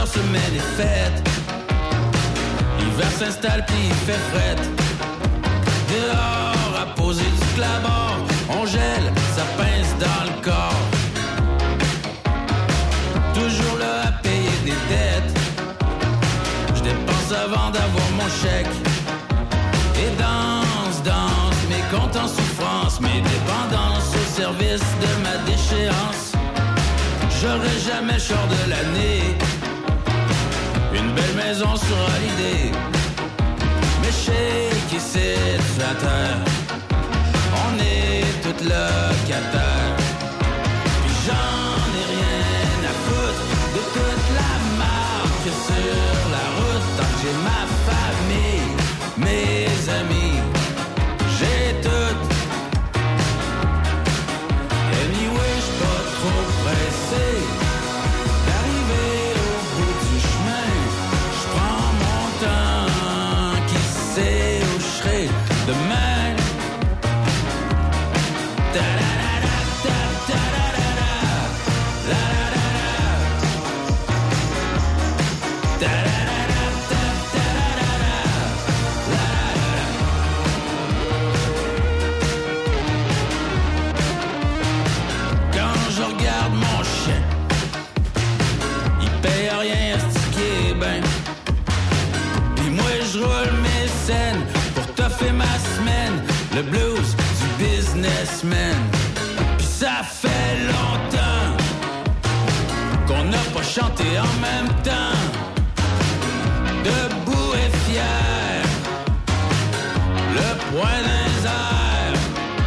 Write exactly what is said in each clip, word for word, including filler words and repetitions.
semaine est faite. L'hiver s'installe puis il fait frette. Dehors à poser du clabard, on gèle, ça pince dans le corps. Toujours là à payer des dettes. Je dépense avant d'avoir mon chèque. Et danse, danse, mes comptes en souffrance, mes dépendances au service de ma déchéance. J'aurai jamais le short de l'année. Une belle maison sur Holiday. Mais chez qui c'est la terre, on est toutes locataires. Puis j'en ai rien à foutre de toute la marque sur la route. Tant que j'ai ma famille, mes amis, j'ai tout. Anyway, j'suis pas trop pressé d'arriver au bout du chemin. J'prends mon temps, qui sait où j'serai demain. Ta-da-da-da, ta-da-da-da, la-da-da-da, ta-da-da-da, ta-da-da-da, la-da-da-da. Quand je regarde mon chien, il paye rien à ce qui est ben. Puis moi je roule mes scènes pour toffer ma semaine. Le blues du businessman. Puis ça fait longtemps qu'on n'a pas chanté en même temps. Debout et fier, le poing dans les airs.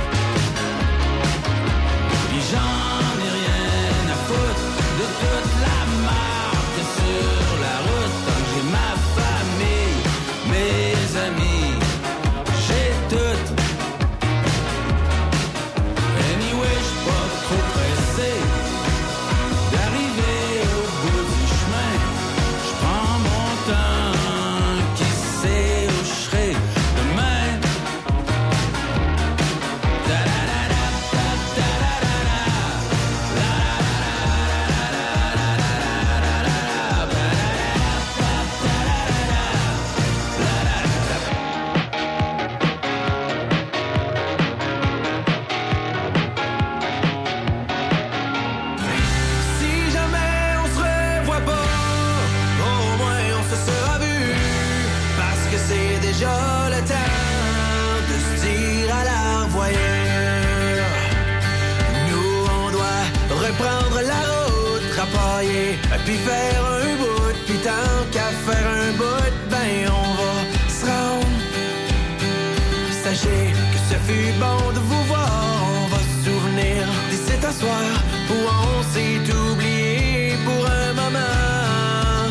Puis j'en ai rien à foutre de toute la marque sur la route. Tant que j'ai ma famille, mes amis, j'ai tout. Anyway, j'suis pas trop pressé d'arriver au bout du chemin. J'prends mon temps, qui sait où j'serai demain. Da-da-da-da, da-da-da-da, Si jamais on se revoit pas, au moins on se sera vu. Parce que c'est déjà le temps de se dire à la revoyure. Nous on doit reprendre la route, rapailler, puis faire un bout. Puis tant qu'à faire un bout, ben on va se rendre. Sachez que ce fut bon de vous voir. On va se souvenir d'ici à soir où on s'est oublié pour un moment.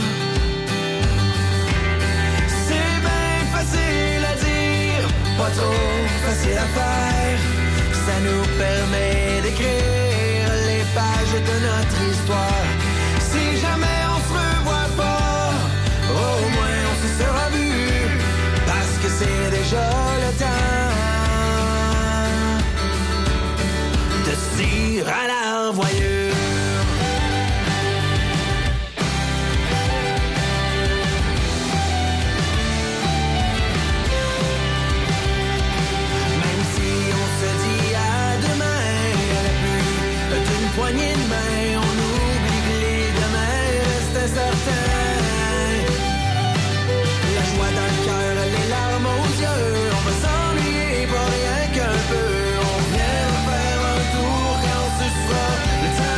C'est bien facile à dire, pas trop facile à faire. Ça nous permet d'écrire les pages de notre histoire. Si jamais on se revoit pas, au moins on se sera vu. Parce que c'est déjà le temps de se dire à la revoyure. Même si on se dit à demain, à la pluie d'une poignée de main, on oublie que les demain restent incertains. La joie dans le cœur, les larmes aux yeux, on va s'ennuyer pour rien qu'un peu. On vient faire un tour quand ce sera le temps.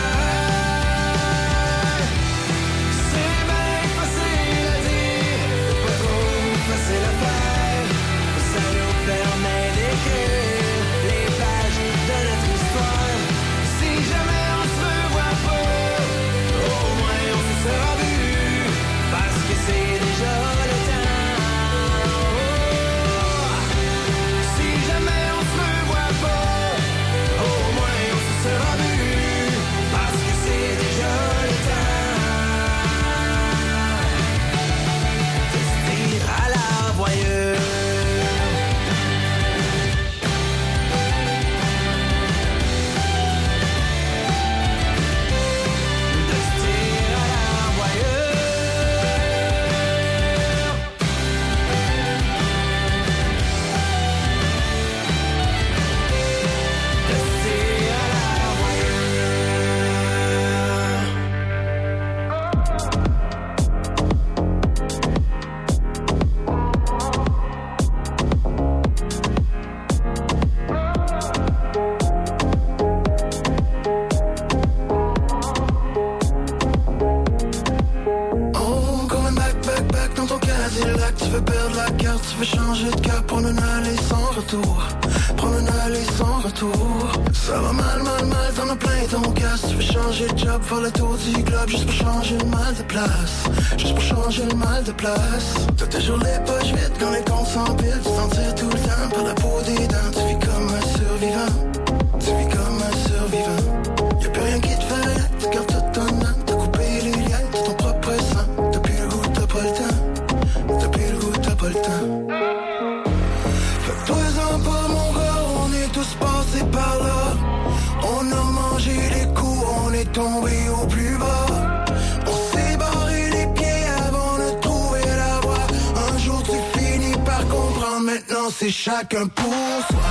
Ça va mal, mal, mal, t'en as plein ton casse. Tu veux changer de job, faire le tour du globe, juste pour changer le mal de place. Juste pour changer le mal de place. T'as toujours les poches vides quand les comptes s'empilent. Tu t'en tires tout le temps par la peau des dents. Tu vis comme un survivant. Tu vis comme un survivant. Y'a plus rien qui te fait rien, tu gardes tout ton âme. T'as coupé les liens de ton propre sang. T'as plus le goût, t'as pas le temps. T'as plus le goût, t'as pas le temps. Fais-toi-en pas mon gars, on est tous passés par là. On a mangé les coups, on est tombé au plus bas. On s'est barré les pieds avant de trouver la voie. Un jour tu finis par comprendre, maintenant c'est chacun pour soi.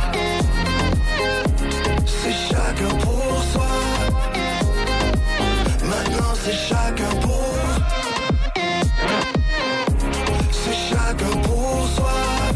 C'est chacun pour soi. Maintenant c'est chacun pour. C'est chacun pour soi.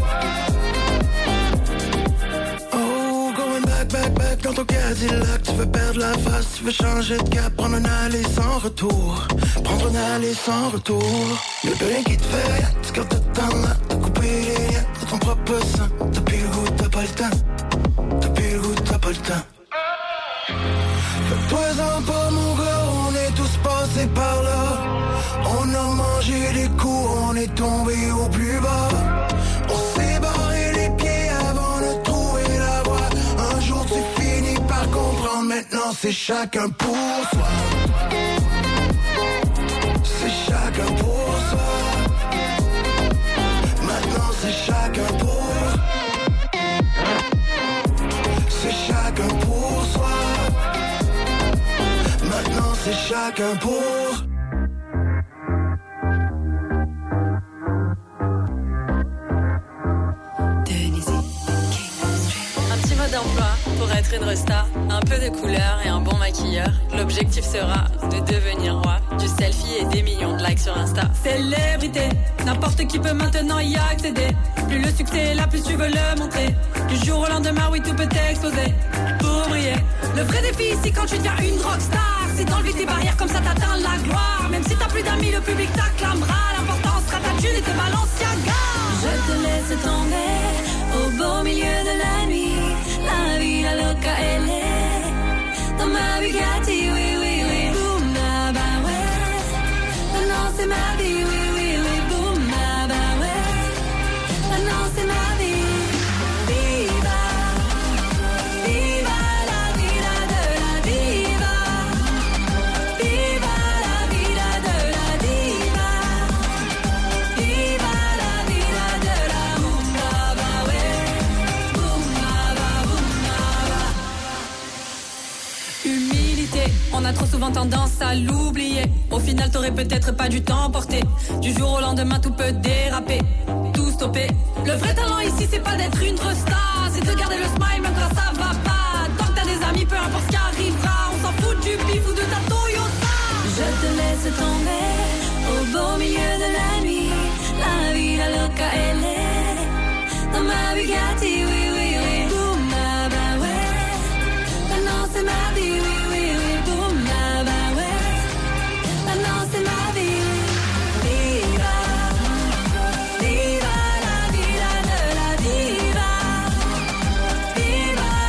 Oh, going back, back, back dans ton Cadillac. Tu veux perdre la face, tu veux changer de cap. Prendre un aller sans retour. Prendre un aller sans retour. Y'a plus rien qui te fait rien. Tu gardes tout ton main. T'as coupé les liens de ton propre sang. T'as plus le goût, t'as pas le temps. T'as plus le goût, t'as pas le temps. Fais-toi-en pas mon gars, on est tous passés par là. On a mangé les coups, on est tombé au plus bas. On s'est barré les pieds avant de trouver la voie. Un jour tu finis par comprendre, maintenant c'est chacun pour soi. C'est chacun pour soi. Maintenant c'est chacun pour. C'est chacun pour soi. Maintenant c'est chacun pour. Un petit mode d'emploi pour être une resta, un peu de couleur et un bon maquilleur. L'objectif sera de devenir roi du selfie et des millions de likes sur Insta. Célébrité, n'importe qui peut maintenant y accéder. Plus le succès est là, plus tu veux le montrer. Du jour au lendemain, oui, tout peut exploser. Pour briller, le vrai défi ici quand tu deviens une rockstar, c'est d'enlever tes barrières, comme ça t'atteins la gloire. Même si t'as plus d'amis, le public t'acclamera. L'important sera ta thune et tes Balenciaga. Je te laisse tomber au beau milieu de la nuit. La vida loca elle est dans ma Bugatti, oui, oui, oui. Boum, ah bah ouais. Maintenant c'est ma vie, oui, oui, oui. Boum, ah bah ouais. Maintenant c'est ma vie. Viva, viva la vida de la diva. Viva la vida de la diva. Viva la vida de la boum, ah bah ouais. Boum, ah bah, boum, ah bah. Humilité, on a trop souvent tendance à l'oublier. Au final t'aurais peut-être pas dû t'emporter. Du jour au lendemain tout peut déraper. Tout stopper. Le vrai talent ici c'est pas d'être une star, c'est de garder le smile même quand ça va pas. Tant que t'as des amis, peu importe ce qui arrivera. On s'en fout du bif ou de ta Toyota. Je te laisse tomber au beau milieu de la nuit. La vida loca elle est dans ma Bugatti, oui, oui, oui. Boum, ah bah ouais. Maintenant c'est ma vie, oui, oui, oui. Boum, ah bah ouais. Maintenant c'est ma vie. Viva, viva la vida de la diva. Viva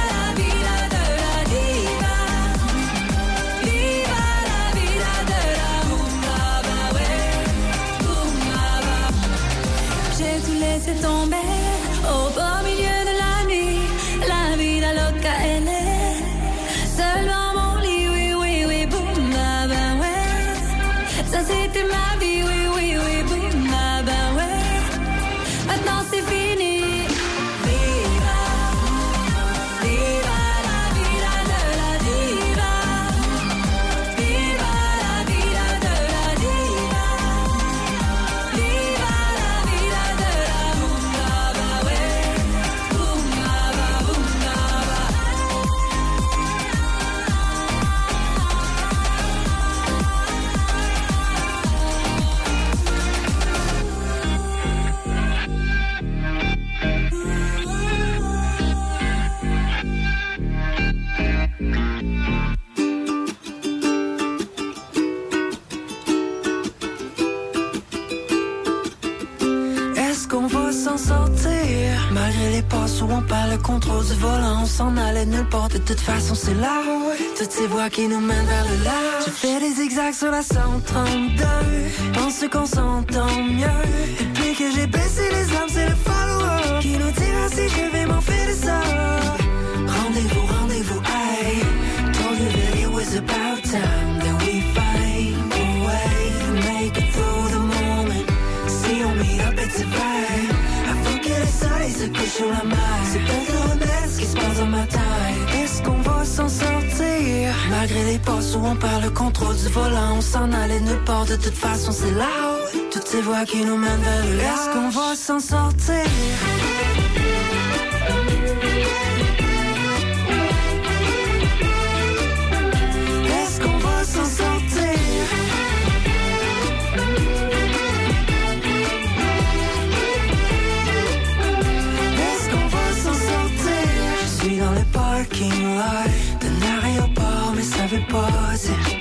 où on perd le contrôle du volant. On s'en allait nulle part, de toute façon c'est là. Toutes ces voies qui nous mènent vers le large. Je fais des zigzags sur la cent trente-deux. Pense qu'on s'entend mieux. Depuis que j'ai baissé les armes, c'est le follower qui nous dira si je vais m'en faire de ça. Rendez-vous, rendez-vous, aïe. Told you that it was about time that we find a way to make it through the moment. Si on meet up, it's a vibe. Avant que le soleil se couche sur la mer, c'est peut-être le best qui se passe dans ma tête. Est-ce qu'on va s'en sortir? Malgré les passes où on perd le contrôle du volant, on s'en allait nulle part, de toute façon c'est là. Toutes ces voies qui nous mènent vers le large. Est-ce qu'on va s'en sortir? Est-ce qu'on va s'en sortir? Est-ce qu'on va s'en sortir? Je suis dans le parking lot d'un aéroport, mais ça veut pas dire